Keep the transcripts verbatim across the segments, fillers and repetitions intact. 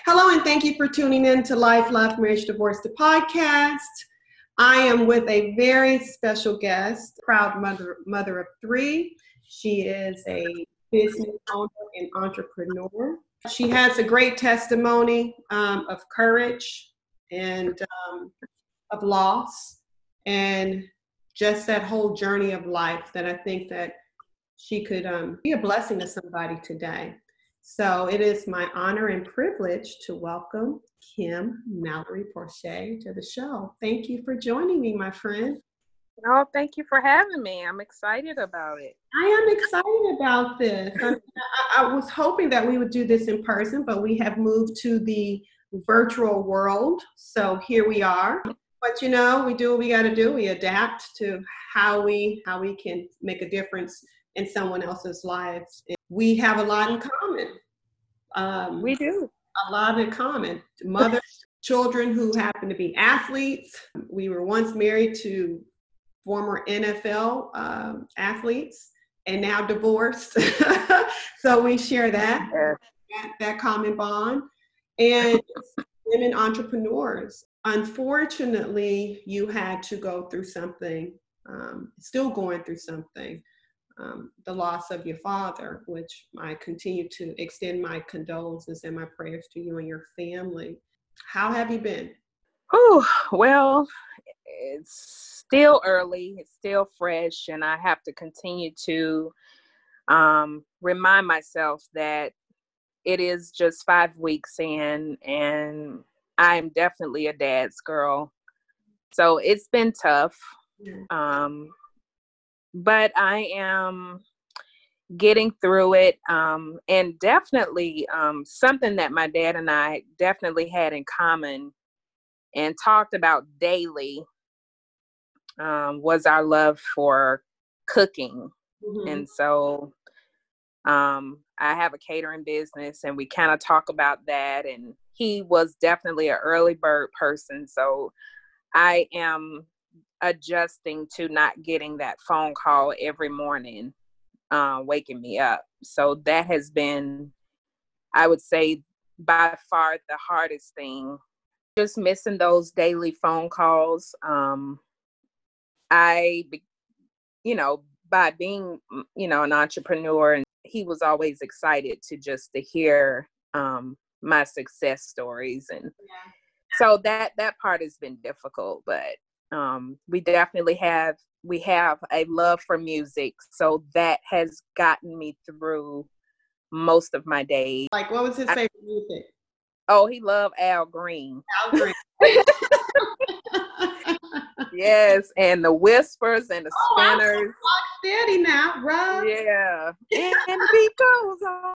Hello, and thank you for tuning in to Life, Love, Marriage, Divorce, the podcast. I am with a very special guest, proud mother, mother of three. She is a business owner and entrepreneur. She has a great testimony um, of courage and um, of loss, and just that whole journey of life that I think that she could um, be a blessing to somebody today. So it is my honor and privilege to welcome Kim Mallory Porcher to the show. Thank you for joining me, my friend. Oh, thank you for having me. I'm excited about it. I am excited about this. I, I, I was hoping that we would do this in person, but we have moved to the virtual world. So here we are. But you know, we do what we got to do. We adapt to how we how we can make a difference in someone else's lives. And we have a lot in common. Um, we do. A lot in common. Mothers, children who happen to be athletes. We were once married to former N F L um, athletes and now divorced. So we share that, yeah. that, that common bond. And women entrepreneurs. Unfortunately, you had to go through something, um, still going through something. Um, the loss of your father, which I continue to extend my condolences and my prayers to you and your family. How have you been? Oh, well, it's still early. It's still fresh. And I have to continue to um, remind myself that it is just five weeks in and I'm definitely a dad's girl. So it's been tough. Um, but I am getting through it. Um, and definitely um, something that my dad and I definitely had in common and talked about daily um, was our love for cooking. Mm-hmm. And so um, I have a catering business and we kind of talk about that. And he was definitely an early bird person. So I am adjusting to not getting that phone call every morning, uh, waking me up. So that has been, I would say, by far the hardest thing. Just missing those daily phone calls. Um, I, you know, by being, you know, an entrepreneur, and he was always excited to just to hear um, my success stories. And yeah. So that, that part has been difficult, but um, we definitely have, we have a love for music. So that has gotten me through most of my days. Like, what was his favorite I, music? Oh, he loved Al Green. Al Green. Yes, and the Whispers and the Spinners. Oh, steady now, bro. Yeah, and the beat goes on.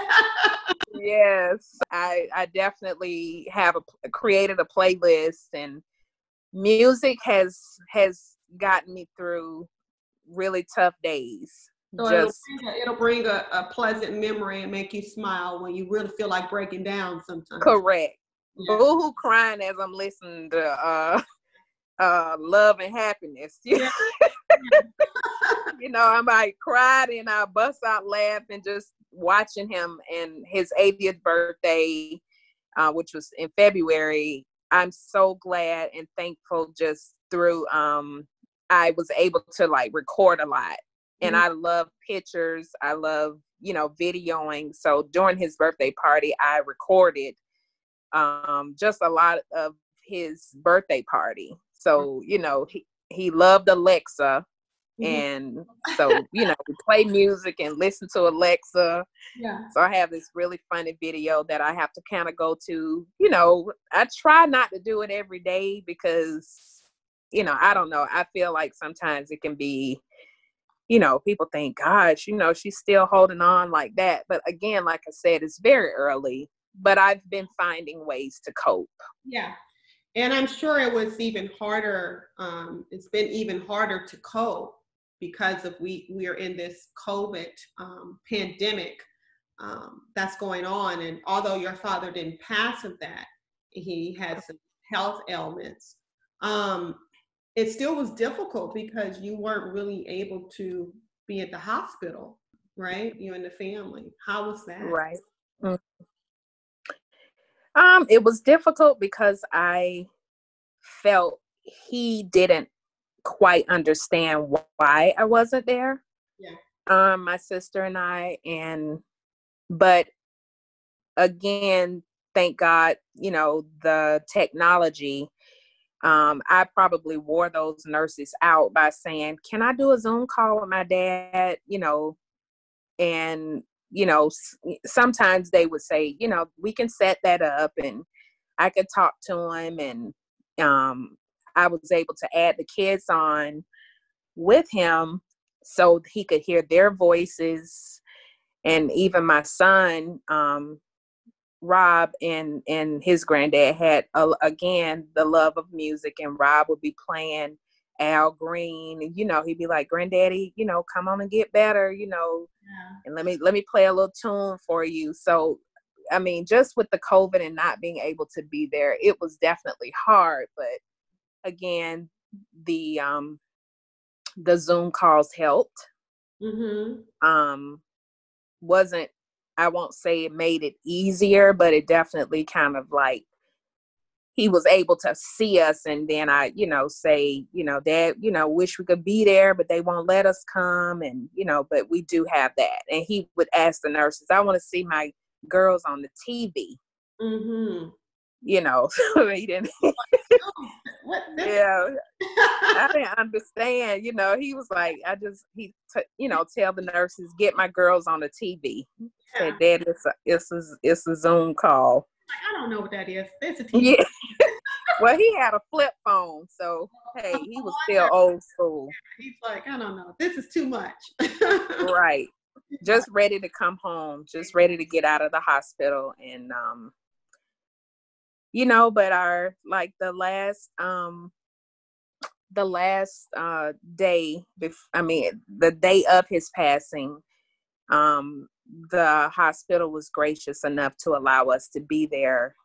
Yes, I I definitely have a, created a playlist, and music has has gotten me through really tough days. So Just, it'll bring, a, it'll bring a, a pleasant memory and make you smile when you really feel like breaking down sometimes. Correct. Yeah. Boo-hoo crying as I'm listening to uh, uh, Love and Happiness. Yeah. You know, I might cry and I bust out laughing just watching him, and his eightieth birthday, uh, which was in February. I'm so glad and thankful just through, um, I was able to like record a lot. And mm-hmm. I love pictures. I love, you know, videoing. So during his birthday party, I recorded um, just a lot of his birthday party. So, you know, he, he loved Alexa. Mm-hmm. And so, you know, we play music and listen to Alexa. Yeah. So I have this really funny video that I have to kind of go to, you know, I try not to do it every day because, you know, I don't know. I feel like sometimes it can be, you know, people think, gosh, you know, she's still holding on like that. But again, like I said, it's very early, but I've been finding ways to cope. Yeah. And I'm sure it was even harder. Um, it's been even harder to cope because of we, we are in this COVID um, pandemic um, that's going on. And although your father didn't pass of that, he had some health ailments. Um, it still was difficult because you weren't really able to be at the hospital, right? You and the family. How was that? Right. Mm-hmm. Um, it was difficult because I felt he didn't quite understand why I wasn't there. Yeah. Um, my sister and I, and but again, thank God, you know, the technology. Um, I probably wore those nurses out by saying, "Can I do a Zoom call with my dad?" You know, and you know, s- sometimes they would say, you know, we can set that up, and I could talk to him, and um, I was able to add the kids on with him so he could hear their voices, and even my son, um, Rob, and and his granddad had uh, again the love of music, and Rob would be playing Al Green, and you know he'd be like, "Granddaddy, you know, come on and get better, you know, Yeah. and let me let me play a little tune for you." So, I mean, just with the COVID and not being able to be there, it was definitely hard. But again, the um the Zoom calls helped. Mm-hmm. Um, wasn't I won't say it made it easier, but it definitely kind of like he was able to see us, and then I, you know, say, you know, Dad, you know, wish we could be there, but they won't let us come, and you know, but we do have that. And he would ask the nurses, "I want to see my girls on the T V." Mm-hmm. You know, so he didn't. Oh, what this? Yeah, I didn't understand. You know, he was like, I just he, t- you know, tell the nurses, get my girls on the T V. Yeah. Said, Dad, it's a, it's a, it's a Zoom call. Like, I don't know what that is. It's a T V. Yeah. Well, he had a flip phone, so hey, he was still old school. He's like, I don't know. This is too much. Right. Just ready to come home, just ready to get out of the hospital. And um, you know, but our like the last um the last uh day bef- I mean the day of his passing, um, the hospital was gracious enough to allow us to be there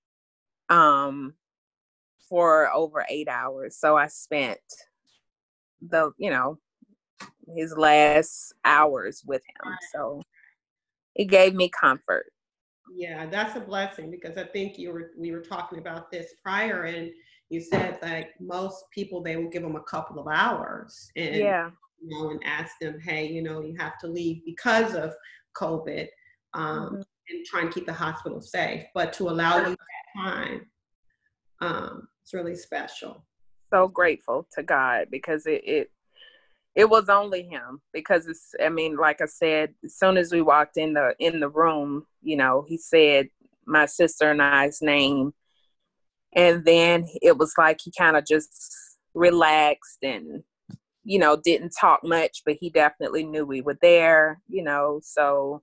um for over eight hours. So I spent the, you know, his last hours with him. So it gave me comfort. Yeah, that's a blessing because I think you were we were talking about this prior, and you said like most people they will give them a couple of hours and Yeah. you know and ask them, hey, you know, you have to leave because of COVID, um, Mhm. and try and keep the hospital safe. But to allow you that time, um, it's really special. So grateful to God because it, it it was only him, because it's, I mean, like I said, as soon as we walked in the in the room, you know, he said my sister and I's name, and then it was like he kind of just relaxed and, you know, didn't talk much, but he definitely knew we were there, you know, so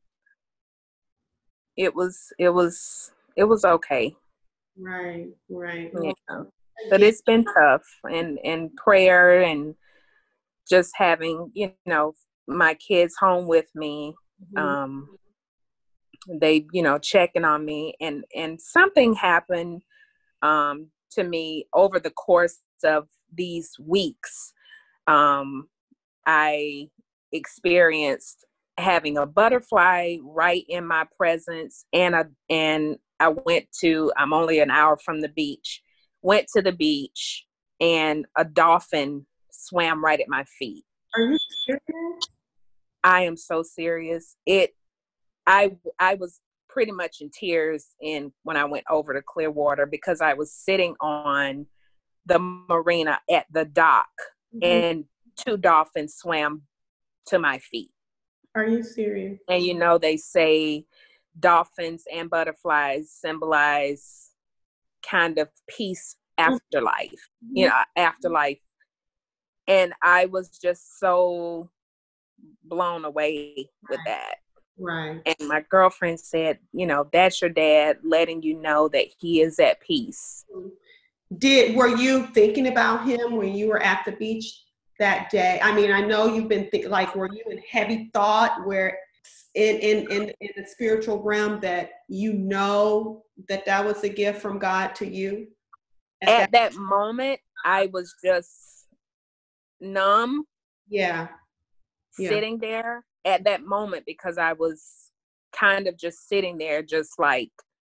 it was it was it was okay. Right, right. Well, Yeah. But again, it's been tough, and and prayer, and just having, you know, my kids home with me. mhm, Um, they, you know, checking on me, and and something happened um, to me over the course of these weeks. Um, I experienced having a butterfly right in my presence, and a and I went to. I'm only an hour from the beach. Went to the beach, and a dolphin swam right at my feet. are you serious? I am so serious. It I I was pretty much in tears in when I went over to Clearwater, because I was sitting on the marina at the dock, Mhm. and two dolphins swam to my feet. Are you serious? And you know, they say dolphins and butterflies symbolize kind of peace afterlife, you Mhm. know, afterlife. And I was just so blown away with that. Right. And my girlfriend said, you know, that's your dad letting you know that he is at peace. Did were you thinking about him when you were at the beach that day? I mean, I know you've been think, like, were you in heavy thought where in in in in the spiritual realm that you know that that was a gift from God to you at that? At that moment, I was just numb, Yeah, yeah, sitting there at that moment, because I was kind of just sitting there, just like,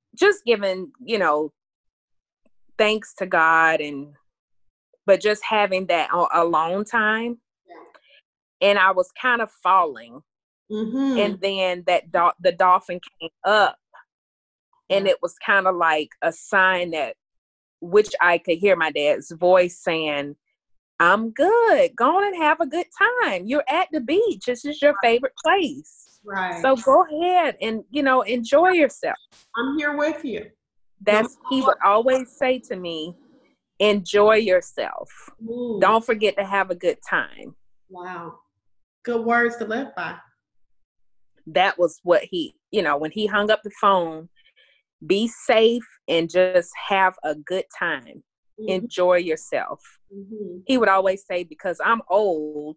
just giving, you know, thanks to God, and but just having that alone time. Yeah. And I was kind of falling. Mm-hmm. And then that do- the dolphin came up, and it was kind of like a sign that, which I could hear my dad's voice saying, I'm good. Go on and have a good time. You're at the beach. This is your favorite place. Right. So go ahead and, you know, enjoy yourself. I'm here with you. That's, he would always say to me, enjoy yourself. Ooh. Don't forget to have a good time. Wow. Good words to live by. That was what he, you know, when he hung up the phone, be safe and just have a good time. Mm-hmm. Enjoy yourself. Mm-hmm. He would always say, because I'm old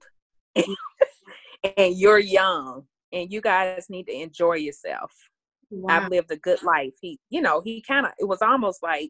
and you're young and you guys need to enjoy yourself. Wow. I've lived a good life. He, you know, he kind of, it was almost like,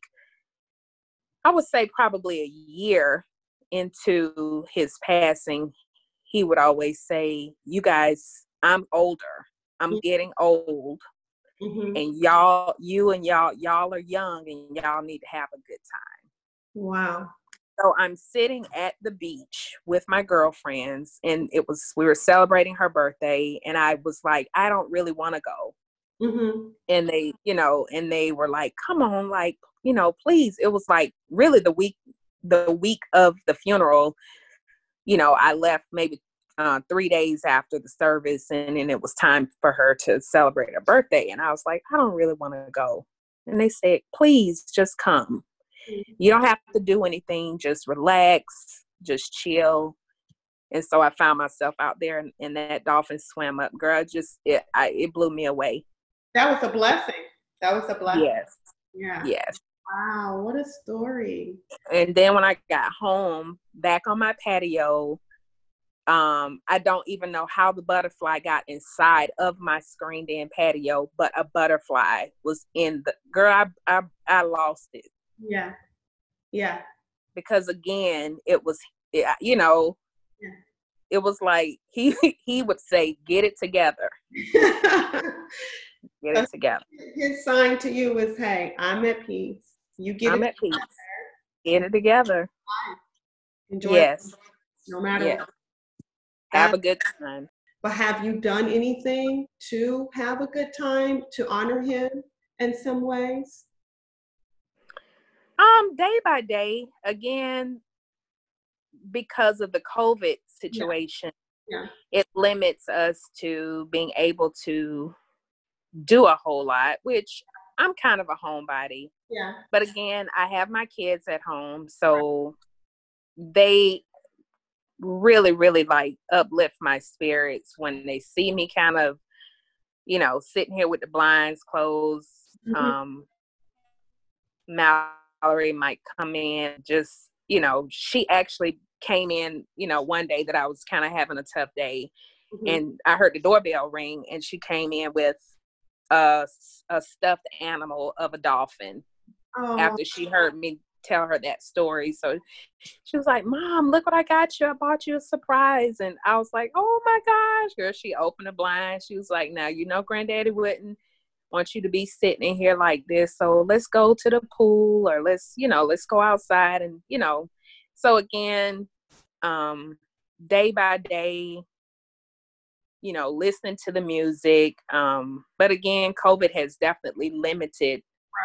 I would say probably a year into his passing, he would always say, you guys, I'm older. I'm mm-hmm. getting old. Mm-hmm. And y'all, you and y'all, y'all are young and y'all need to have a good time. Wow. So I'm sitting at the beach with my girlfriends, and it was, we were celebrating her birthday, and I was like, I don't really want to go. Mm-hmm. And they, you know, and they were like, come on, like, you know, please. It was like really the week, the week of the funeral, you know, I left maybe uh, three days after the service, and then it was time for her to celebrate her birthday. And I was like, I don't really want to go. And they said, please just come. You don't have to do anything. Just relax, just chill. And so I found myself out there, and, and that dolphin swam up. Girl, just, it, I, it blew me away. That was a blessing. That was a blessing. Yes. Yeah. Yes. Wow, what a story. And then when I got home, back on my patio, um, I don't even know how the butterfly got inside of my screened-in patio, but a butterfly was in the, girl, I, I, I lost it. Yeah. Yeah. Because again, it was, you know, yeah. It was like, he, he would say, get it together. Get it together. His sign to you is, hey, I'm at peace. You get I'm it at peace. Get it together. Enjoy yes. it, no matter yeah. what. Have a good time. But have you done anything to have a good time, to honor him in some ways? Um, day by day, again, because of the COVID situation, yeah. Yeah. It limits us to being able to do a whole lot, which I'm kind of a homebody. Yeah. But again, I have my kids at home, so they really, really like uplift my spirits when they see me kind of, you know, sitting here with the blinds closed. Mm-hmm. Um, Mallory might come in, just, you know, she actually came in, you know, one day that I was kind of having a tough day. Mm-hmm. And I heard the doorbell ring, and she came in with a, a stuffed animal of a dolphin. Oh. After she heard me tell her that story. So she was like, Mom, look what I got you. I bought you a surprise. And I was like, oh my gosh, girl. She opened the blind. She was like, now, you know, Granddaddy wouldn't want you to be sitting in here like this. So let's go to the pool, or let's, you know, let's go outside. And, you know, so again, um, day by day, you know, listening to the music. Um, but again, COVID has definitely limited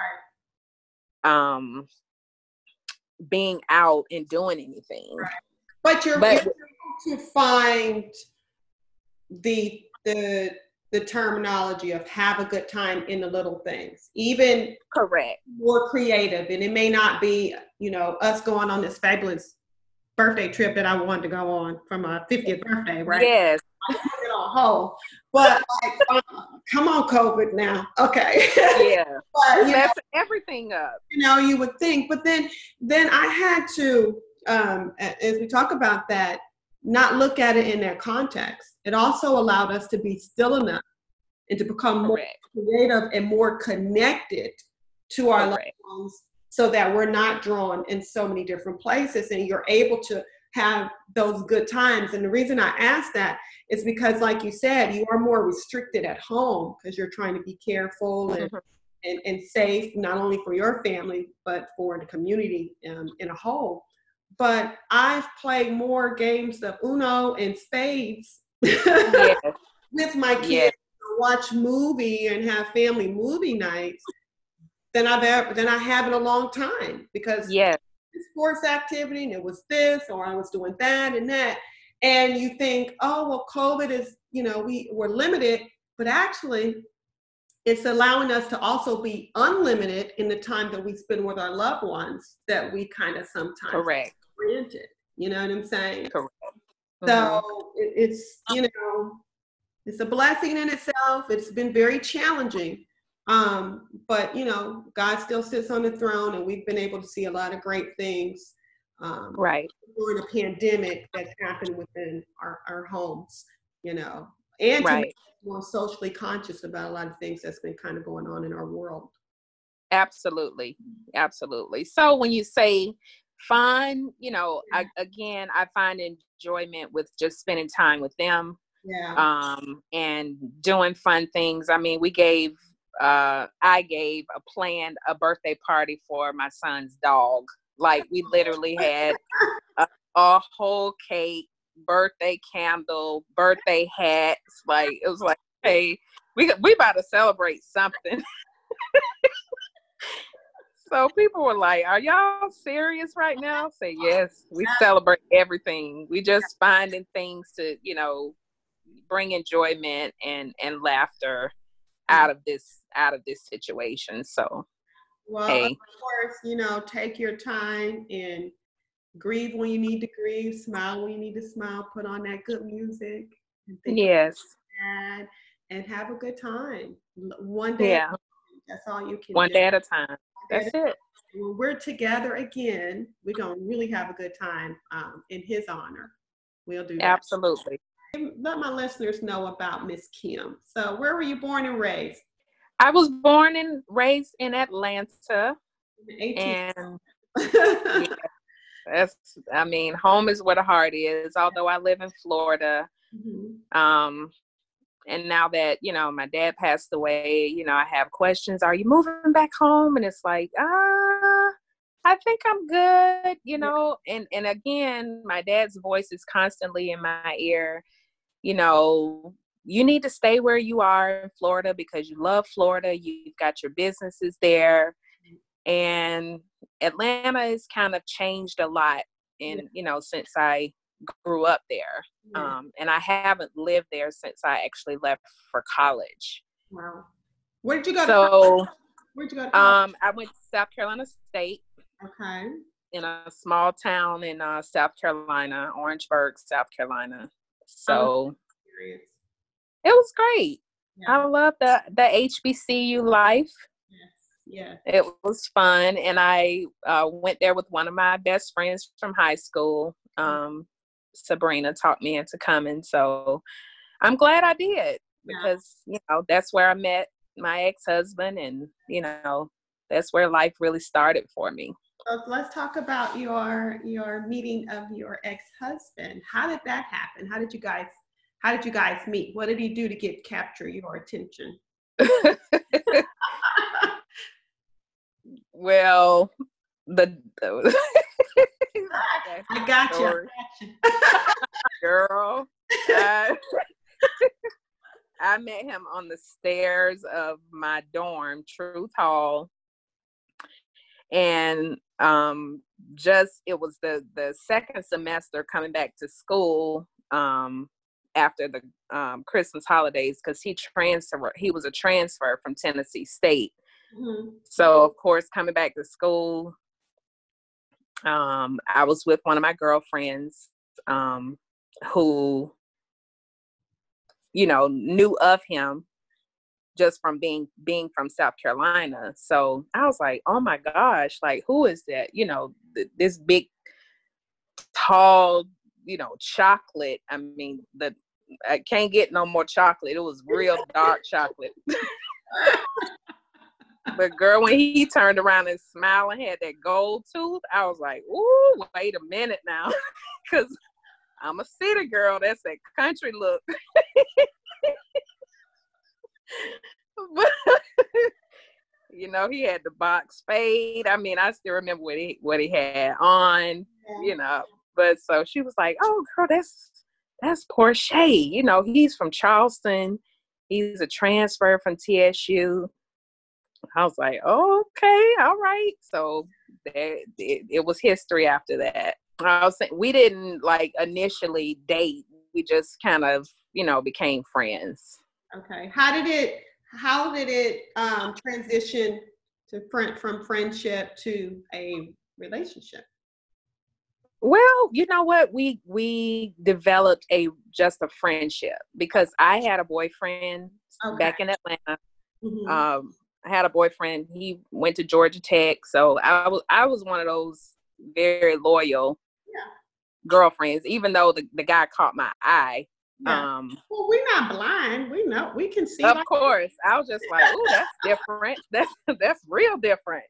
um, being out and doing anything. Right. But you're, but, you're able to find the the the terminology of have a good time in the little things, even correct, more creative. And it may not be, you know, us going on this fabulous birthday trip that I wanted to go on for my fiftieth birthday, right? Yes. I put it on hold. But like, uh, come on, COVID now. Okay. Yeah. But you mess know, everything up. You know, you would think, but then then I had to, um, as we talk about that, not look at it in their context. It also allowed us to be still enough and to become Correct. More creative and more connected to our loved ones, so that we're not drawn in so many different places, and you're able to have those good times. And the reason I ask that is because, like you said, you are more restricted at home because you're trying to be careful and, mm-hmm. and, and safe, not only for your family, but for the community um, in a whole. But I've played more games of Uno and spades Yes. with my kids, Yes. watch movie and have family movie nights than I've ever than I have in a long time, because Yes. sports activity and it was this, or I was doing that and that. And you think, oh, well, COVID is, you know, we were limited, but actually it's allowing us to also be unlimited in the time that we spend with our loved ones that we kind of sometimes Correct. granted. You know what I'm saying? Correct. So Mm-hmm. it, it's, you know, it's a blessing in itself. It's been very challenging. Um, but, you know, God still sits on the throne, and we've been able to see a lot of great things um, Right. during a pandemic that's happened within our, our homes, you know, and to make Right. us more socially conscious about a lot of things that's been kind of going on in our world. Absolutely. Absolutely. So when you say fun, you know, I, again, I find enjoyment with just spending time with them. Yeah. Um, and doing fun things. I mean, we gave, uh, I gave a planned a birthday party for my son's dog. Like, we literally had a, a whole cake, birthday candle, birthday hats. Like, it was like, hey, we we about to celebrate something. So people were like, are y'all serious right now? Say, yes, we celebrate everything. We just finding things to, you know, bring enjoyment and, and laughter out of this, out of this situation. So, Well, hey. of course, you know, take your time and grieve when you need to grieve, smile when you need to smile, put on that good music, and think Yes. about that, and have a good time. One day, Yeah. that's all you can One do. day at a time. That's it. When we're together again, we're going to really have a good time um, in his honor. We'll do that. Absolutely. Let my listeners know about Miss Kim. So where were you born and raised? I was born and raised in Atlanta. eighteen And yeah, that's, I mean, home is where the heart is, although I live in Florida. Mm-hmm. Um, and now that, you know, my dad passed away, you know, I have questions. Are you moving back home? And it's like, ah, I think I'm good, you know. And, and again, my dad's voice is constantly in my ear. You know, you need to stay where you are in Florida because you love Florida. You've got your businesses there. And Atlanta has kind of changed a lot in, yeah. you know, since I grew up there. Yeah. Um, and I haven't lived there since I actually left for college. Wow. Where did you go to so, college? Where'd you go to college? Um, I went to South Carolina State. Okay. In a small town in uh, South Carolina, Orangeburg, South Carolina. So it was great. Yeah. I love the, the H B C U life. Yeah, it was fun, and I uh, went there with one of my best friends from high school. Um, Sabrina taught me into coming, so I'm glad I did because yeah. you know that's where I met my ex-husband, and you know that's where life really started for me. So let's talk about your your meeting of your ex-husband. How did that happen? How did you guys How did you guys meet? What did he do to get capture your attention? Well, the, the I got you, girl. I, I met him on the stairs of my dorm, Truth Hall, and um, just it was the the second semester coming back to school um, after the um, Christmas holidays because he transferred. He was a transfer from Tennessee State. Mm-hmm. So, of course, coming back to school, um, I was with one of my girlfriends um, who, you know, knew of him just from being being from South Carolina. So I was like, oh, my gosh, like, who is that? You know, th- this big, tall, you know, chocolate. I mean, the I can't get no more chocolate. It was real dark chocolate. But girl, when he turned around and smiled and had that gold tooth, I was like, ooh, wait a minute now. Because I'm a city girl. That's that country look. but, You know, he had the box fade. I mean, I still remember what he what he had on, Yeah. you know. But so she was like, "Oh, girl, that's that's Portia. You know, he's from Charleston. He's a transfer from T S U." I was like, oh, "Okay, all right." So that, it, it was history after that. I was saying, we didn't like initially date. We just kind of, you know, became friends. Okay. How did it how did it um, transition to friend from friendship to a relationship? Well, you know what? We we developed a just a friendship because I had a boyfriend Okay. back in Atlanta. Mm-hmm. Um, I had a boyfriend. He went to Georgia Tech, so I was I was one of those very loyal Yeah. girlfriends, even though the, the guy caught my eye. Yeah. Um, Well, we're not blind. We know we can see. of Like course, I was just like, "Ooh, that's different. That's that's real different."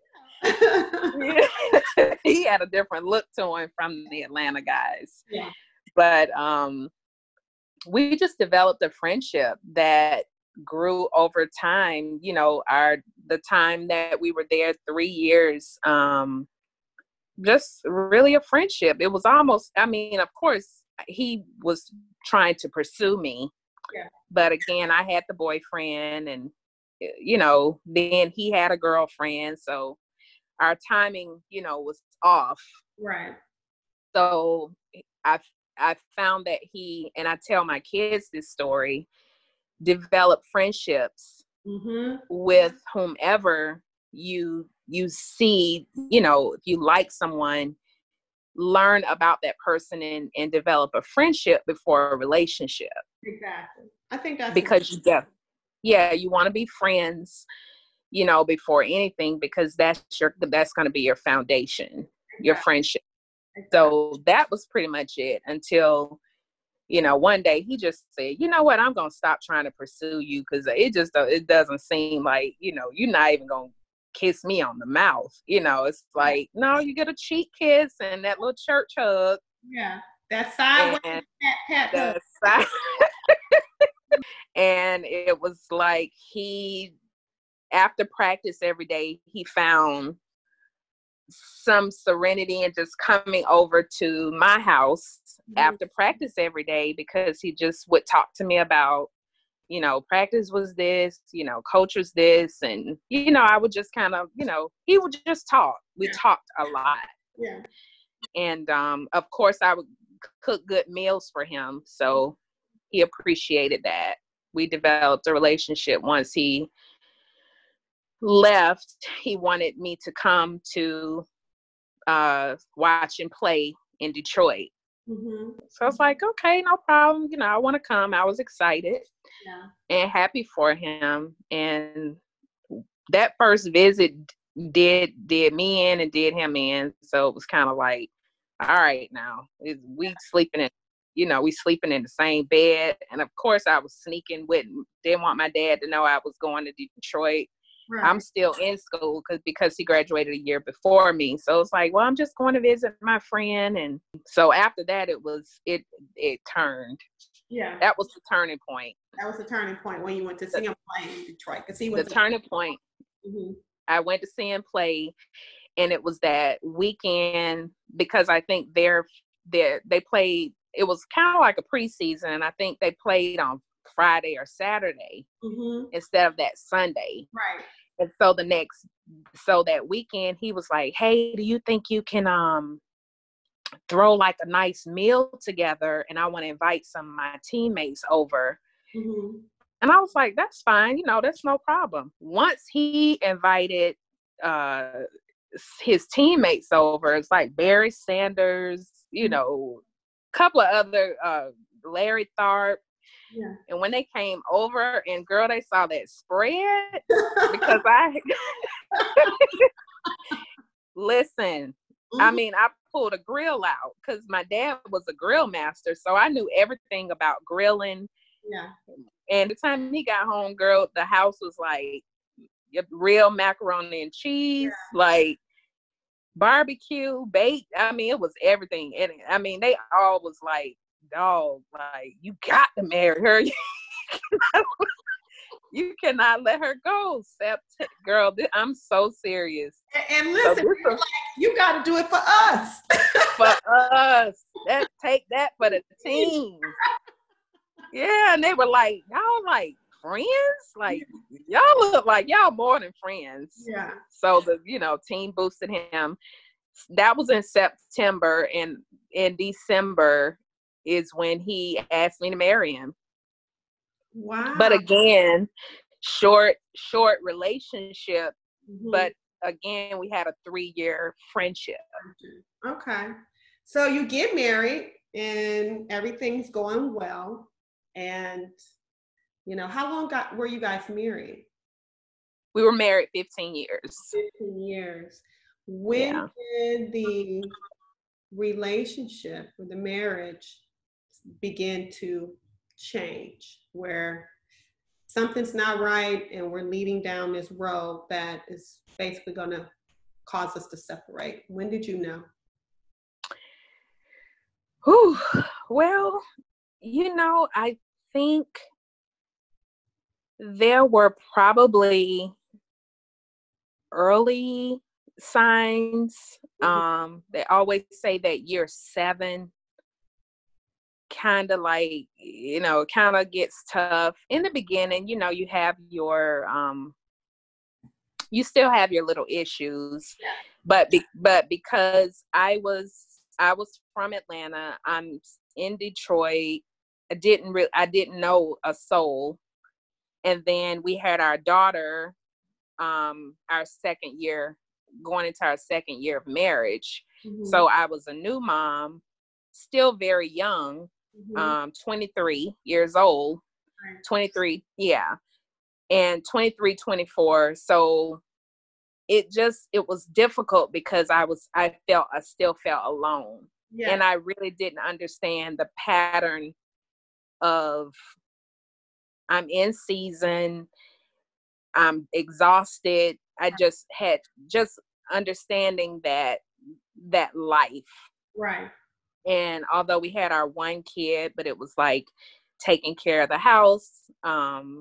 Yeah. He had a different look to him from the Atlanta guys. Yeah. But um, we just developed a friendship that grew over time. You know, our the time that we were there, three years. Um, just really a friendship. It was almost. I mean, of course, he was trying to pursue me. Yeah. But again, I had the boyfriend, and you know, then he had a girlfriend, so our timing, you know, was off. Right. So I I found that he, and I tell my kids this story, develop friendships Mm-hmm. with whomever you you see, you know, if you like someone, learn about that person and, and develop a friendship before a relationship. Exactly. I think that's Because you yeah, yeah, you want to be friends, you know, before anything, because that's your that's going to be your foundation, your exactly. friendship. Exactly. So that was pretty much it until, you know, one day he just said, "You know what, I'm going to stop trying to pursue you because it just it doesn't seem like, you know, you're not even going to kiss me on the mouth." You know, it's like, no, you get a cheek kiss and that little church hug. Yeah. That sideways And pat pat hug. the side. And it was like he, after practice every day, he found some serenity in just coming over to my house Mm-hmm. after practice every day, because he just would talk to me about, you know, practice was this, you know, coach was this. And, you know, I would just kind of, you know, he would just talk. We Yeah. talked a lot. Yeah. And um, of course, I would cook good meals for him. So he appreciated that. We developed a relationship. Once he left, he wanted me to come to uh, watch him play in Detroit. Mm-hmm. So I was like, okay, no problem. You know, I want to come. I was excited Yeah. and happy for him. And that first visit did did me in and did him in. So it was kind of like, all right, now it, we sleeping in, you know, we sleeping in the same bed. And of course, I was sneaking with. Didn't want my dad to know I was going to Detroit. Right. I'm still in school because because he graduated a year before me. So it's like, well, I'm just going to visit my friend. And so after that, it was it it turned. Yeah. That was the turning point. That was the turning point when you went to see him play in Detroit, because he The was turning point. Mm-hmm. I went to see him play, and it was that weekend, because I think they're they they played. It was kind of like a preseason, and I think they played on Friday or Saturday Mm-hmm. instead of that Sunday. Right. And so the next, so that weekend, he was like, "Hey, do you think you can um throw like a nice meal together? And I want to invite some of my teammates over." Mm-hmm. And I was like, "That's fine. You know, that's no problem." Once he invited uh his teammates over, it's like Barry Sanders, you Mm-hmm. know, a couple of other, uh, Larry Tharp. Yeah. And when they came over, and girl, they saw that spread, because I listen. Mm-hmm. I mean, I pulled a grill out because my dad was a grill master, so I knew everything about grilling. Yeah. And the time he got home, girl, the house was like real macaroni and cheese, yeah. Like barbecue, baked. I mean, it was everything. And I mean, they all was like, "Dog, like, you got to marry her." You cannot let her go. Sept- Girl, th- I'm so serious. And, and So listen, this you're is like, you got to do it for us. for us. That take that for the team. Yeah, and they were like, y'all like friends? Like y'all look like y'all more than friends. Yeah. So the you know team boosted him. That was in September, and in December is when he asked me to marry him. Wow. But again, short short relationship. Mhm. But again, we had a three year friendship. Okay. So you get married and everything's going well. And, you know, how long got were you guys married? We were married fifteen years. fifteen years. When Yeah. did the relationship or the marriage begin to change where something's not right and we're leading down this road that is basically going to cause us to separate? When did you know? Whew. Well, you know, I think there were probably early signs. Um, they always say that year seven kind of like, you know, kind of gets tough. In the beginning, you know, you have your, um, you still have your little issues, but be- but because I was I was from Atlanta, I'm in Detroit. I didn't really I didn't know a soul, and then we had our daughter, um, our second year, going into our second year of marriage. Mm-hmm. So I was a new mom, still very young, Mm-hmm. um, twenty-three years old, Right. twenty-three, yeah, and twenty-three, twenty-four. So it just it was difficult because I was I felt I still felt alone. Yeah. And I really didn't understand the pattern of I'm in season, I'm exhausted. I just had just understanding that that life. Right. And although we had our one kid, but it was like taking care of the house, um,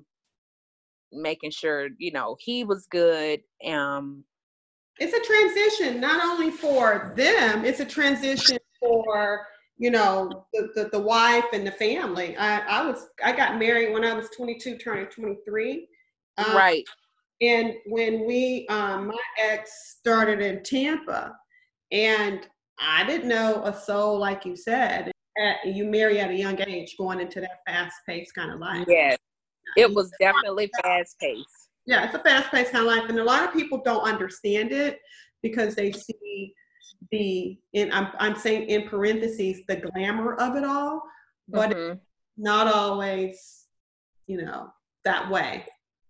making sure, you know, he was good. Um, It's a transition, not only for them, it's a transition for, you know, the, the, the wife and the family. I, I was, I got married when I was twenty-two, turning twenty-three. Um, right. And when we, um, my ex started in Tampa, and I didn't know a soul, like you said. At, you marry at a young age, going into that fast-paced kind of life. Yes, it was definitely fast-paced. Yeah, it's a fast-paced kind of life, and a lot of people don't understand it because they see the, and I'm I'm saying in parentheses, the glamour of it all, but Mm-hmm. it's not always, you know, that way.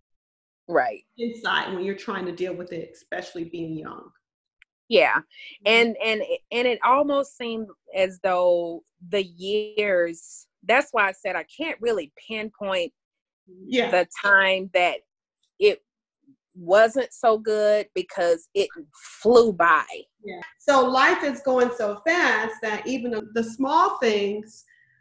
Right. Inside when you're trying to deal with it, especially being young. Yeah, and and and it almost seemed as though the years. That's why I said I can't really pinpoint Yeah. the time that it wasn't so good because it flew by. Yeah. So life is going so fast that even the, the small things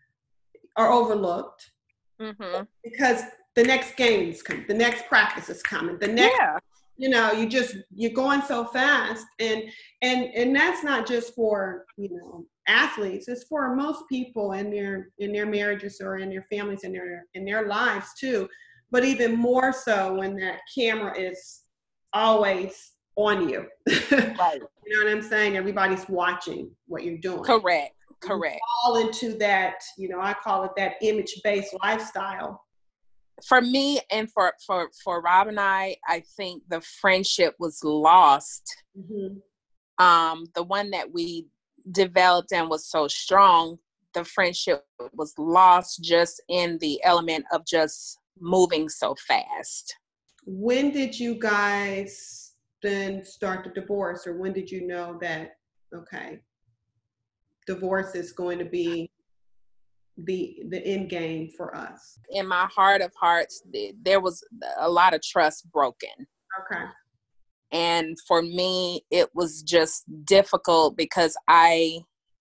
are overlooked Mm-hmm. because the next game's coming, the next practice is coming, the next, Yeah. you know, you just, you're going so fast. And, and, and that's not just for, you know, athletes, it's for most people in their, in their marriages or in their families, in their, in their lives too. But even more so when that camera is always on you. Right. You know what I'm saying? Everybody's watching what you're doing. Correct. Correct. You fall into that, you know, I call it that image-based lifestyle. For me and for for for Rob and I, I think the friendship was lost. Mm-hmm. Um, the one that we developed and was so strong, the friendship was lost just in the element of just moving so fast. When did you guys then start the divorce, or when did you know that, okay, divorce is going to be the the end game for us? In my heart of hearts, there was a lot of trust broken. Okay. And for me, it was just difficult because I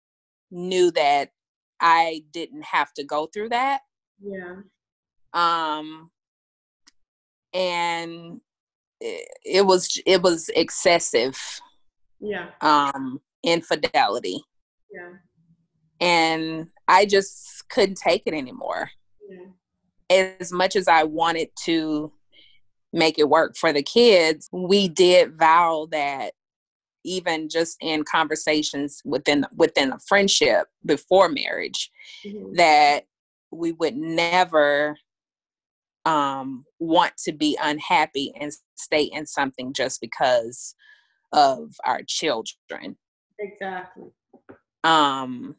knew that I didn't have to go through that. Yeah. Um, and it, it was it was excessive. Yeah. Um, infidelity. Yeah. And I just couldn't take it anymore. Yeah. As much as I wanted to make it work for the kids, we did vow that even just in conversations within within a friendship before marriage, mm-hmm. that we would never um, want to be unhappy and stay in something just because of our children. Exactly. Um,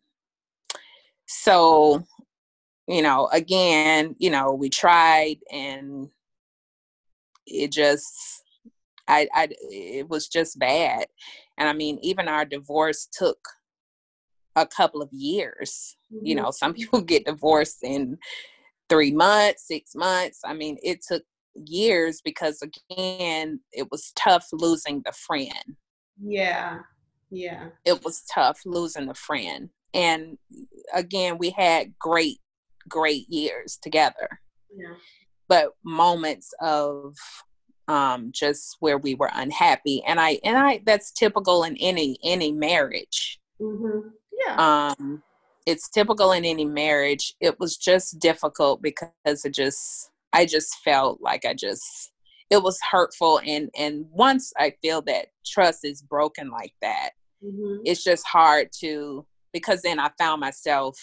so, you know, again, you know, we tried and it just, I, I, it was just bad. And I mean, even our divorce took a couple of years. Mm-hmm. You know, some people get divorced in three months, six months. I mean, it took years because, again, it was tough losing the friend. Yeah. Yeah. It was tough losing the friend. And again, we had great, great years together. Yeah. But moments of um, just where we were unhappy. And I, and I, that's typical in any, any marriage. Mm-hmm. Yeah. Um, it's typical in any marriage. It was just difficult because it just, I just felt like I just, it was hurtful. And, and once I feel that trust is broken like that, mm-hmm. it's just hard to, because then I found myself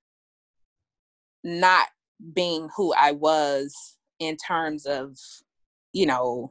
not being who I was in terms of, you know,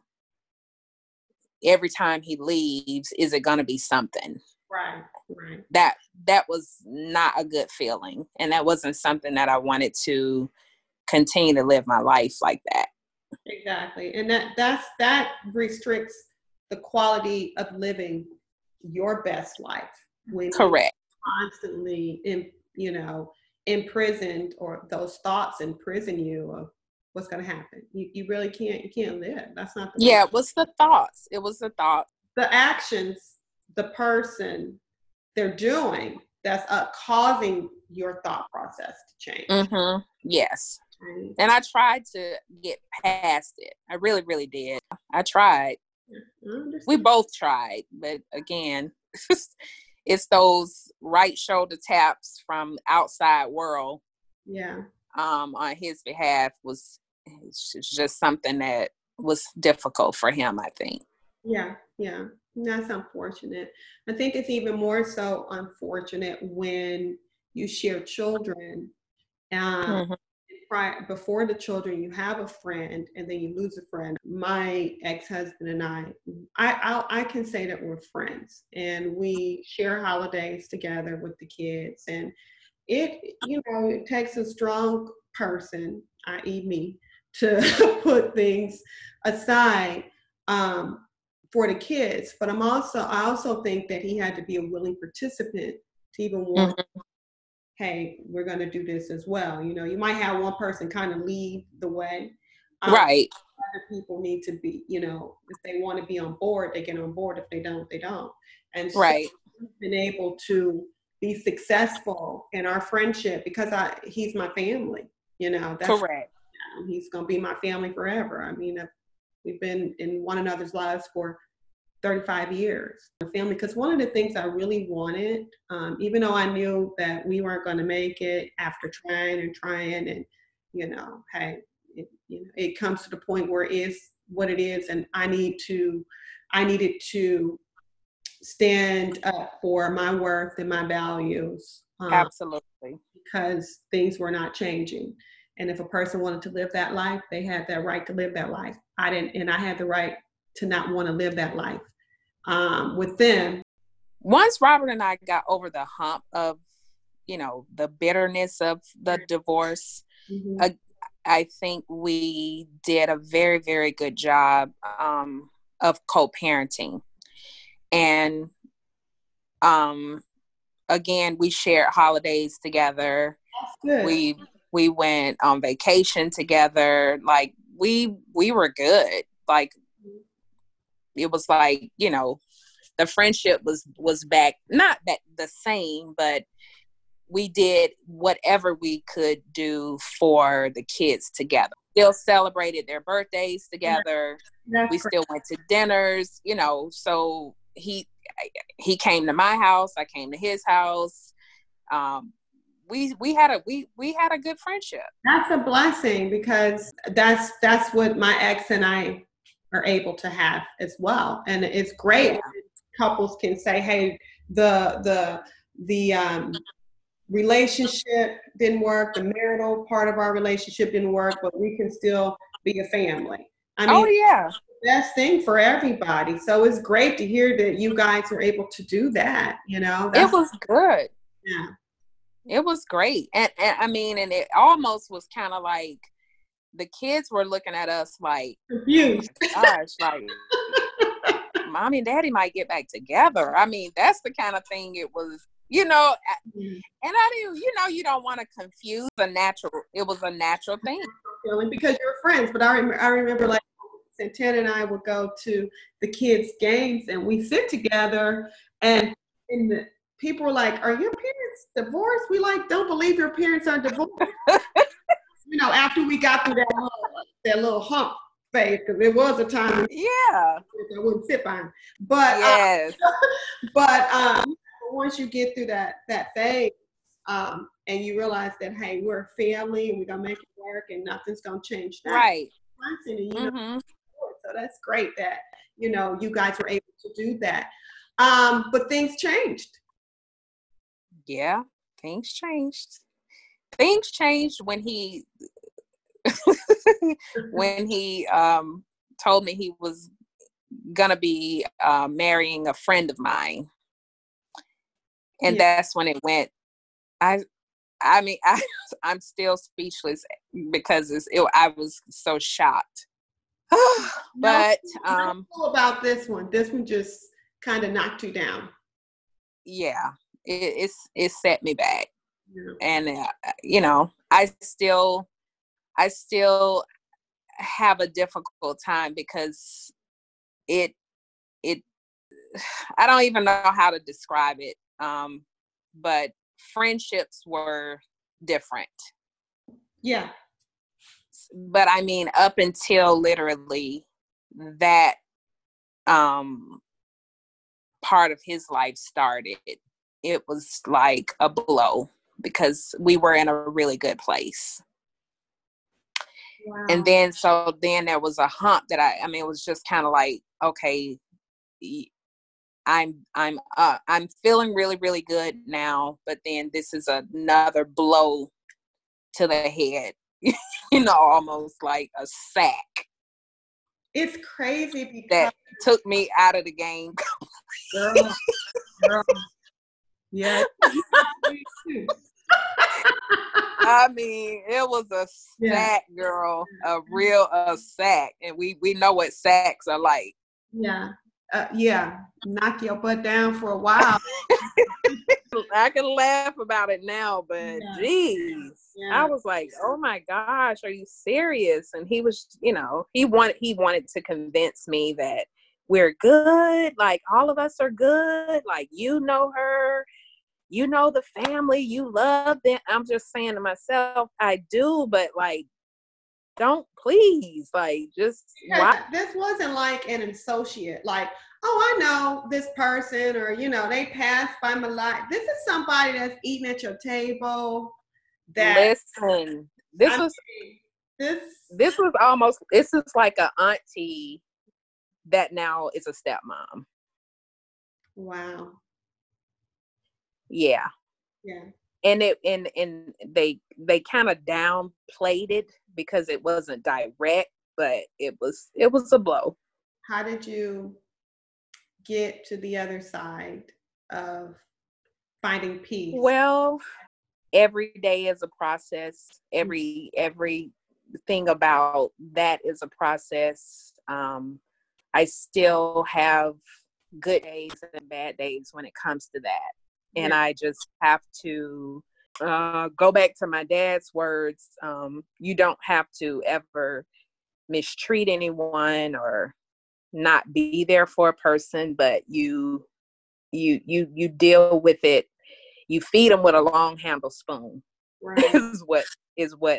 every time he leaves, is it going to be something? Right, right. That, that was not a good feeling. And that wasn't something that I wanted to continue to live my life like that. Exactly. And that, that's, that restricts the quality of living your best life. When Correct. You're constantly in, you know, imprisoned, or those thoughts imprison you of what's going to happen. You, you really can't, you can't live. That's not the Yeah, way. it was the thoughts. It was the thought. The actions, the person, they're doing that's uh, causing your thought process to change. Mm-hmm. Yes. Mm-hmm. And I tried to get past it. I really, really did. I tried. Yeah, I we both tried, but again, it's those right shoulder taps from outside world. Yeah. Um, on his behalf was it's just something that was difficult for him, I think. Yeah, yeah. That's unfortunate. I think it's even more so unfortunate when you share children. Um, mm-hmm. Prior, before the children, you have a friend, and then you lose a friend. My ex-husband and I, I, I, I can say that we're friends, and we share holidays together with the kids. And it, you know, it takes a strong person, that is me, to put things aside um, for the kids. But I'm also, I also think that he had to be a willing participant to even want, mm-hmm. hey, we're going to do this as well. You know, you might have one person kind of lead the way. Um, right. Other people need to be, you know, if they want to be on board, they get on board. If they don't, they don't. And so right. we've been able to be successful in our friendship because I, he's my family, you know. That's, correct. You know, he's going to be my family forever. I mean, we've been in one another's lives for thirty-five years. Family, because one of the things I really wanted, um, even though I knew that we weren't going to make it after trying and trying, and you know, hey, it, you know, it comes to the point where it is what it is, and I need to, I needed to stand up for my worth and my values. Um, Absolutely. Because things were not changing. And if a person wanted to live that life, they had that right to live that life. I didn't, and I had the right to not want to live that life um, with them. Once Robert and I got over the hump of, you know, the bitterness of the divorce, mm-hmm. uh, I think we did a very, very good job um, of co-parenting. And um, again, we shared holidays together. That's good. We we went on vacation together. Like we we were good. Like it was like, you know, the friendship was was back, not that the same, but we did whatever we could do for the kids together. still celebrated their birthdays together. That's We great. still went to dinners, you know, so he he came to my house, I came to his house. Um, we we had a we we had a good friendship. That's a blessing, because that's that's what my ex and I are able to have as well. And it's great Yeah. when couples can say, hey, the the the um relationship didn't work, the marital part of our relationship didn't work, but we can still be a family. I mean, Oh yeah. best thing for everybody. So it's great to hear that you guys are able to do that. You know, It was good. yeah. It was great. And, and I mean, and it almost was kind of like the kids were looking at us like, Confused. oh gosh, like mommy and daddy might get back together. I mean, that's the kind of thing it was, you know, Mm-hmm. and I didn't, you know, you don't want to confuse a natural, it was a natural thing. Feeling because you're friends, but I, rem- I remember like Santana and I would go to the kids' games and we sit together, and, and the, people were like, are your parents divorced? We like don't believe your parents are divorced. You know, after we got through that little, that little hump phase, because it was a time Yeah. I wouldn't sit by him. But Yes. uh, but um, once you get through that that phase, um, and you realize that hey, we're a family and we're gonna make it work, and nothing's gonna change that. Right. And, you know, Mm-hmm. so that's great that you know you guys were able to do that. Um, but things changed. Yeah, things changed. Things changed when he when he um told me he was gonna be uh, marrying a friend of mine, and Yeah. that's when it went. I I mean I I'm still speechless because it's, it, I was so shocked. But um, Cool about this one. This one just kind of knocked you down. yeah, it, it's it set me back, Yeah. and uh, you know, I still I still have a difficult time because it it I don't even know how to describe it. Um, but friendships were different. Yeah. But I mean, up until literally that um part of his life started, it was like a blow because we were in a really good place. Wow. And then, so then there was a hump that I, I mean, it was just kind of like, okay, I'm, I'm, uh, I'm feeling really, really good now, but then this is another blow to the head, you know, almost like a sack. It's crazy because that took me out of the game. girl, girl. Yeah. I mean, it was a sack, Yeah. girl, a real a sack, and we we know what sacks are like. Yeah. Uh, yeah. Knock your butt down for a while. I can laugh about it now, but Yeah. geez, Yeah. I was like, "Oh my gosh, are you serious?" And he was, you know, he wanted he wanted to convince me that we're good, like all of us are good, like you know her, you know the family, you love them. I'm just saying to myself, I do, but like, don't please, like, just why? This wasn't like an associate, like, oh, I know this person, or you know, they passed by my life. This is somebody that's eating at your table. That Listen, this I was mean, this. this was almost this is like a auntie that now is a stepmom. Wow. Yeah. Yeah. And it and and they they kind of downplayed it because it wasn't direct, but it was it was a blow. How did you get to the other side of finding peace? Well, every day is a process. Every every thing about that is a process. Um, I still have good days and bad days when it comes to that. And Yeah. I just have to uh, go back to my dad's words. Um, you don't have to ever mistreat anyone or not be there for a person, but you you you you deal with it. You feed them with a long handle spoon. Right. is what is what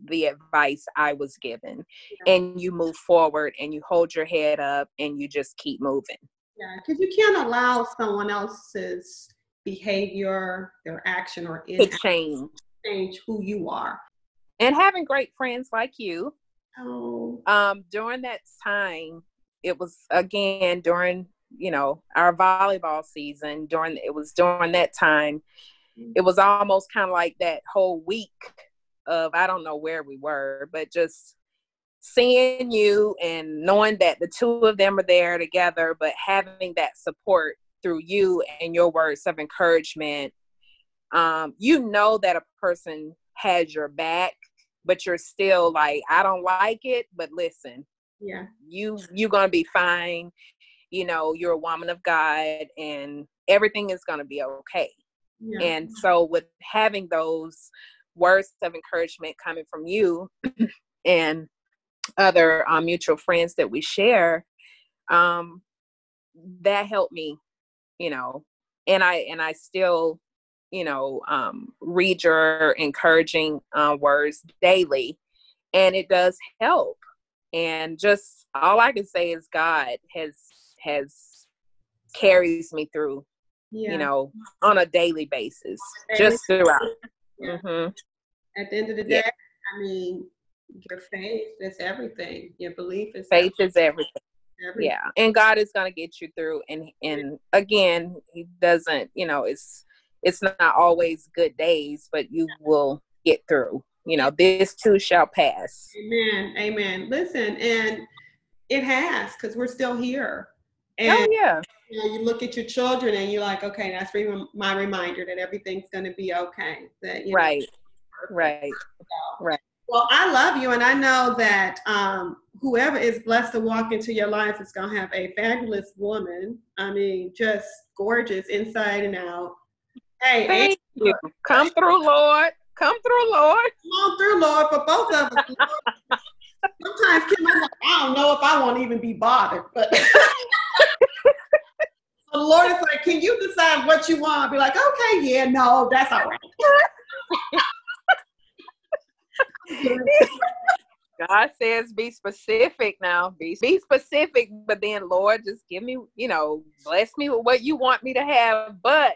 the advice I was given. Yeah. And you move forward and you hold your head up and you just keep moving. Yeah, because you can't allow someone else's behavior, their action, or to change change who you are. And having great friends like you. Oh. Um, during that time, it was again during, you know, our volleyball season. During it was during that time, it was almost kind of like that whole week of, I don't know where we were, but just seeing you and knowing that the two of them are there together, but having that support through you and your words of encouragement. Um, you know that a person has your back, but you're still like, I don't like it, but listen, yeah, you, you're going to be fine. You know, you're a woman of God and everything is going to be okay. Yeah. And so with having those words of encouragement coming from you and other um, mutual friends that we share, um, that helped me, you know, and I, and I still, you know, um, read your encouraging uh, words daily, and it does help. And just all I can say is God has, has carries me through, yeah. you know, on a daily basis, daily. just throughout. Yeah. Mm-hmm. At the end of the day, yeah. I mean, your faith is everything. Your belief is faith everything. is everything. everything. Yeah, and God is going to get you through. And and again, He doesn't. You know, it's it's not always good days, but you will get through. You know, this too shall pass. Amen. Amen. Listen, and it has, because we're still here. And, oh yeah. You know, you look at your children and you're like, okay, that's my reminder that everything's going to be okay. That you right, know, right, so, right. Well, I love you, and I know that um, whoever is blessed to walk into your life is going to have a fabulous woman. I mean, just gorgeous inside and out. Hey, thank you. Come through, Lord. Come through, Lord. Come on through, Lord, for both of us. Sometimes, Kim, I'm like, I don't know if I won't even be bothered, but the Lord is like, can you decide what you want? I'll be like, okay, yeah, no, that's all right. God says be specific now. Be, be specific, but then Lord, just give me, you know, bless me with what you want me to have. But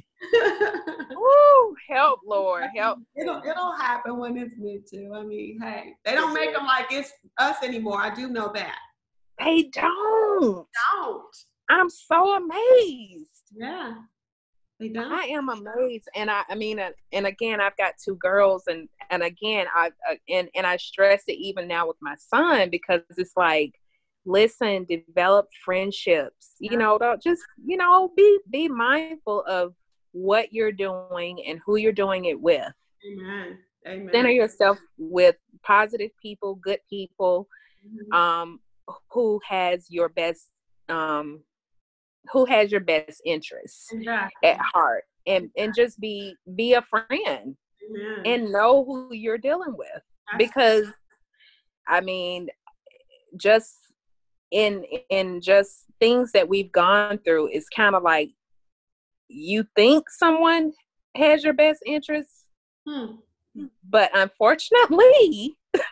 woo, help, Lord, help. It'll it'll happen when it's meant to. I mean, hey, they don't make them like it's us anymore. I do know that. They don't. They don't. I'm so amazed. Yeah. They don't. I am amazed, and I, I mean, uh, and again, I've got two girls, and and again, I uh, and and I stress it even now with my son, because it's like, listen, develop friendships. You yeah. know, don't just you know be be mindful of what you're doing and who you're doing it with. Amen. Amen. Center yourself with positive people, good people, mm-hmm. um, who has your best um. who has your best interests exactly. at heart, and, exactly. and just be, be a friend. Amen. And know who you're dealing with. That's because I mean, just in, in just things that we've gone through, is kind of like, you think someone has your best interests, hmm. but unfortunately,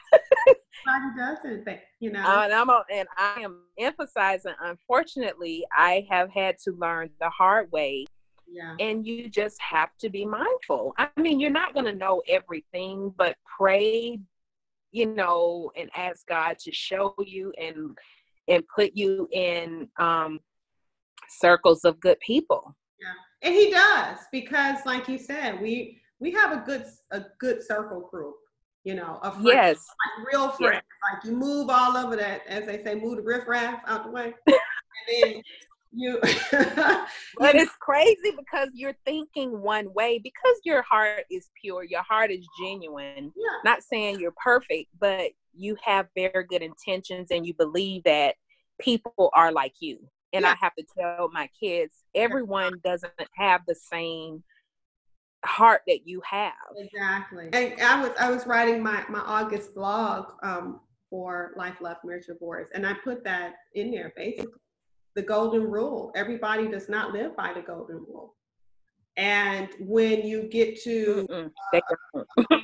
doesn't, but, you know. Uh, and, I'm a, and I am emphasizing, unfortunately, I have had to learn the hard way. Yeah. And you just have to be mindful. I mean, you're not going to know everything, but pray, you know, and ask God to show you and and put you in um, circles of good people. Yeah, and He does, because, like you said, we we have a good a good circle group. You know, a friend, yes, like real friends. Yes. Like you move all over that, as they say, move the riffraff out the way, and then you. But it's crazy because you're thinking one way, because your heart is pure, your heart is genuine. Yeah. Not saying you're perfect, but you have very good intentions, and you believe that people are like you. And yeah. I have to tell my kids, everyone doesn't have the same heart that you have. Exactly. And I was I was writing my my August blog um for Life, Love, Marriage, Divorce, and I put that in there, basically the golden rule. Everybody does not live by the golden rule, and when you get to uh,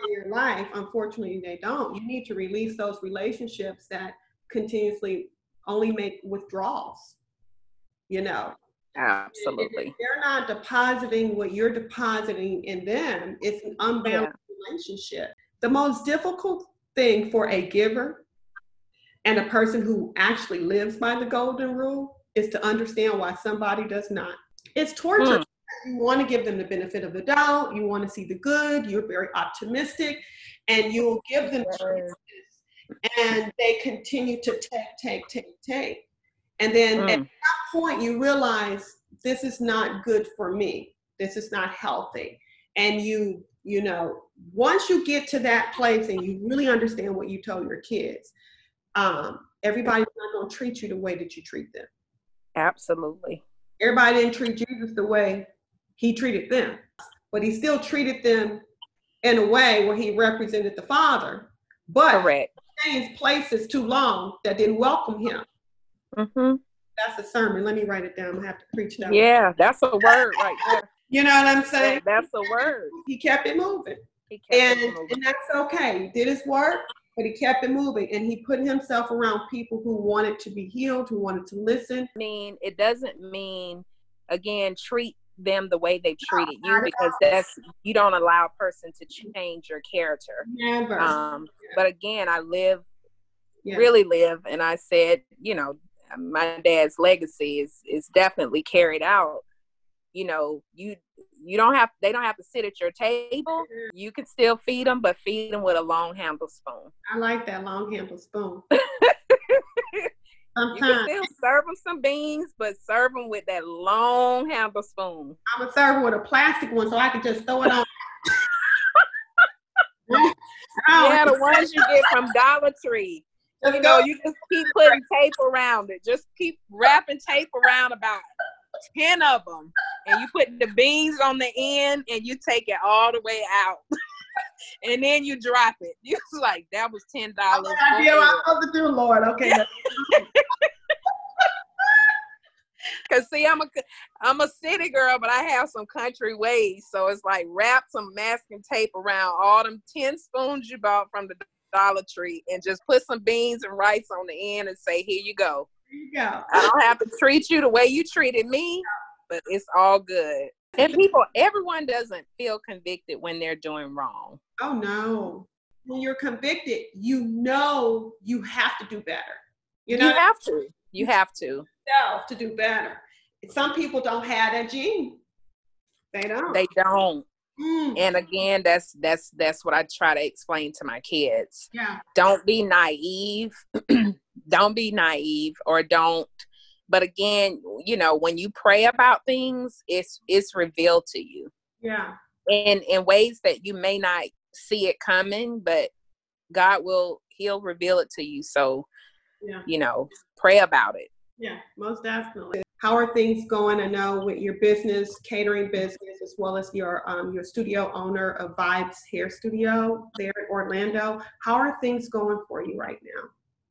in your life. Unfortunately, they don't. You need to release those relationships that continuously only make withdrawals, you know. Absolutely. If they're not depositing what you're depositing in them, it's an unbalanced yeah. relationship. The most difficult thing for a giver and a person who actually lives by the golden rule is to understand why somebody does not. It's torture. Mm. You want to give them the benefit of the doubt. You want to see the good. You're very optimistic, and you'll give them choices, and they continue to take, take, take, take. And then mm. at that point, you realize this is not good for me. This is not healthy. And you, you know, once you get to that place and you really understand what you told your kids, um, everybody's not going to treat you the way that you treat them. Absolutely. Everybody didn't treat Jesus the way he treated them, but he still treated them in a way where he represented the Father. But correct. He stayed in places too long that didn't welcome him. Mm-hmm. That's a sermon. Let me write it down. I have to preach that. Yeah, that's a word right there. You know what I'm saying? Yeah, that's a word. He kept it moving. He kept and, it moving. And that's okay. He did his work, but he kept it moving. And he put himself around people who wanted to be healed, who wanted to listen. I mean, it doesn't mean, again, treat them the way they treated no, you, because that's, you don't allow a person to change your character. Never. Um, yeah. But again, I live, yeah. really live. And I said, you know, my dad's legacy is, is definitely carried out. You know, you, you don't have, they don't have to sit at your table. You can still feed them, but feed them with a long handle spoon. I like that long handle spoon. Sometimes. You can still serve them some beans, but serve them with that long handle spoon. I'm gonna serve them with a plastic one so I can just throw it on. Yeah, the ones you get from Dollar Tree. Just you know, you just keep putting tape around it. Just keep wrapping tape around about ten of them, and you put the beans on the end, and you take it all the way out, and then you drop it. You was like, that was ten dollars. I idea what I'm supposed to do, Lord. Okay. Cause see, I'm a I'm a city girl, but I have some country ways. So it's like wrap some masking tape around all them ten spoons you bought from the Dollar Tree, and just put some beans and rice on the end, and say, here you go. Here you go. I don't have to treat you the way you treated me, but it's all good. And people, everyone doesn't feel convicted when they're doing wrong. Oh no. When you're convicted, you know you have to do better. You know, you have to. You have to. Self to do better. Some people don't have that gene. They don't. They don't. Mm. And again, that's that's that's what I try to explain to my kids. Yeah. Don't be naive. Don't be naive, or don't. But again, you know, when you pray about things, it's it's revealed to you. Yeah. In in ways that you may not see it coming, but God will, he'll reveal it to you. So, yeah. you know, pray about it. Yeah, most definitely. How are things going? I know with your business, catering business, as well as your um, your studio owner of Vibes Hair Studio there in Orlando. How are things going for you right now?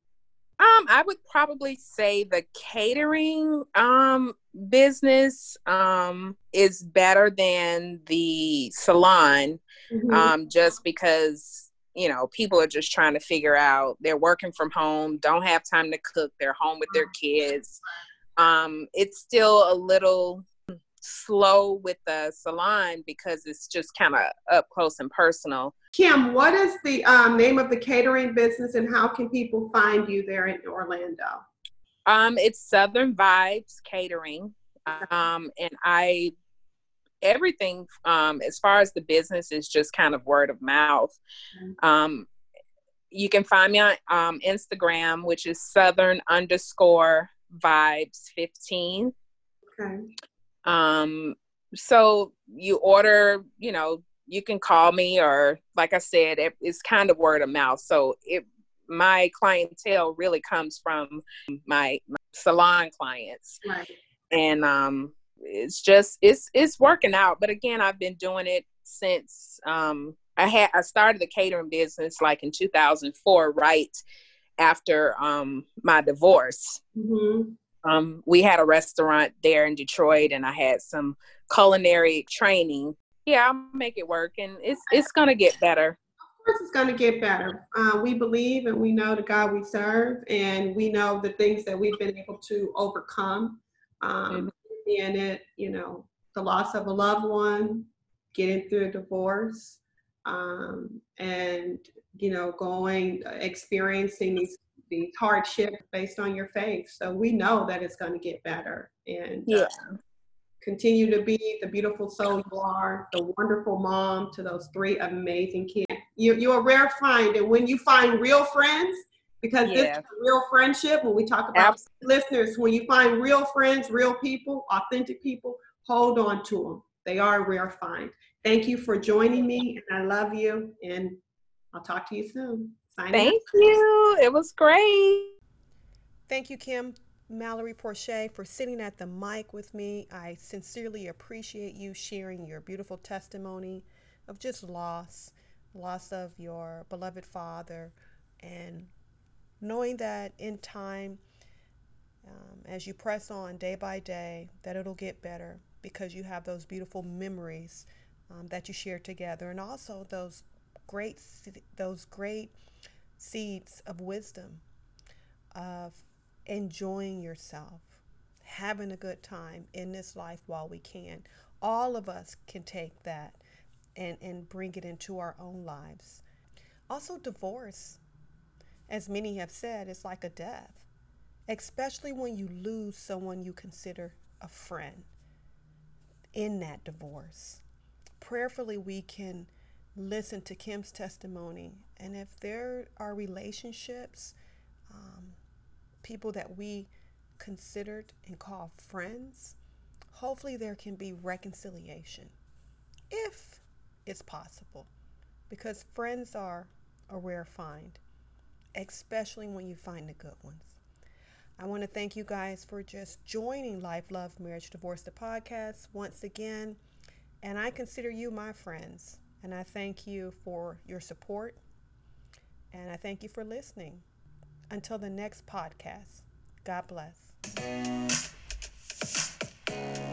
Um, I would probably say the catering um, business um, is better than the salon, mm-hmm. um, just because, you know, people are just trying to figure out, they're working from home, don't have time to cook, they're home with their kids. Um, it's still a little slow with the salon because it's just kind of up close and personal. Kim, what is the um, name of the catering business, and how can people find you there in Orlando? Um, it's Southern Vibes Catering. Um, and I, everything um, as far as the business is just kind of word of mouth. Mm-hmm. Um, you can find me on um, Instagram, which is Southern underscore Vibes fifteen. Okay. Um, so you order, you know, you can call me, or like I said, it, it's kind of word of mouth. So it, my clientele really comes from my, my salon clients. Right. And um, it's just, it's, it's working out. But again, I've been doing it since um, I had, I started the catering business like in two thousand four, right after um, my divorce. Mm-hmm. Um, we had a restaurant there in Detroit, and I had some culinary training. Yeah, I'll make it work, and it's it's gonna get better. course it's going to get better. Uh, we believe and we know the God we serve, and we know the things that we've been able to overcome. Um, Mhm. in it, you know, the loss of a loved one, getting through a divorce, um, and you know, going experiencing these these hardships based on your faith. So we know that it's going to get better, and uh, Yeah. continue to be the beautiful soul you are, the wonderful mom to those three amazing kids. You, you're a rare find. And when you find real friends, because this is Yeah. a real friendship, when we talk about Abs- listeners, when you find real friends, real people, authentic people, hold on to them. They are a rare find. Thank you for joining me, and I love you. And I'll talk to you soon. Signing out. Thank you. It was great. Thank you, Kim Mallory Porche, for sitting at the mic with me. I sincerely appreciate you sharing your beautiful testimony of just loss, loss of your beloved father, and knowing that in time, um, as you press on day by day, that it'll get better because you have those beautiful memories um, that you share together, and also those great, those great seeds of wisdom of enjoying yourself, having a good time in this life while we can. All of us can take that and, and bring it into our own lives. Also, divorce, as many have said, is like a death, especially when you lose someone you consider a friend in that divorce. Prayerfully, we can listen to Kim's testimony, and if there are relationships, um, people that we considered and called friends, hopefully there can be reconciliation if it's possible, because friends are a rare find, especially when you find the good ones. I want to thank you guys for just joining Life, Love, Marriage, Divorce, the podcast once again. And I consider you my friends. And I thank you for your support. And I thank you for listening. Until the next podcast, God bless.